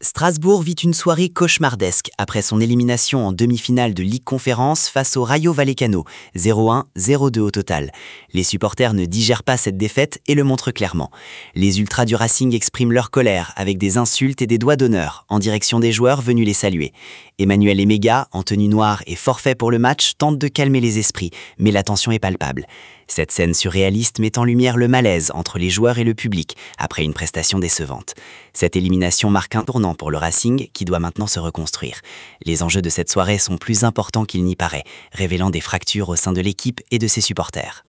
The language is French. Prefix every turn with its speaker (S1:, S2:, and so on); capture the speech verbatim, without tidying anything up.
S1: Strasbourg vit une soirée cauchemardesque après son élimination en demi-finale de Ligue Conférence face au Rayo Vallecano, zéro un zéro deux au total. Les supporters ne digèrent pas cette défaite et le montrent clairement. Les ultras du Racing expriment leur colère avec des insultes et des doigts d'honneur en direction des joueurs venus les saluer. Emmanuel Emega, en tenue noire et forfait pour le match, tente de calmer les esprits, mais la tension est palpable. Cette scène surréaliste met en lumière le malaise entre les joueurs et le public après une prestation décevante. Cette élimination marque un tournant pour le Racing qui doit maintenant se reconstruire. Les enjeux de cette soirée sont plus importants qu'il n'y paraît, révélant des fractures au sein de l'équipe et de ses supporters.